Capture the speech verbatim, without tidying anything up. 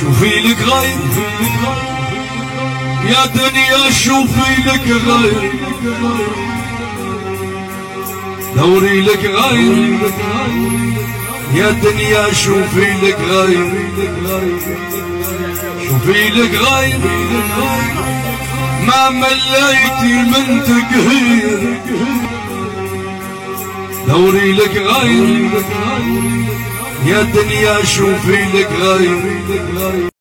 شوفي لك غير يا دنيا، شوفي لك غير، دوري لك غير يا دنيا، شوفي لك غير، شوفي لك غير ما مليتي من تقهير، دوري لك غير يا دنيا، شوفي لك غير.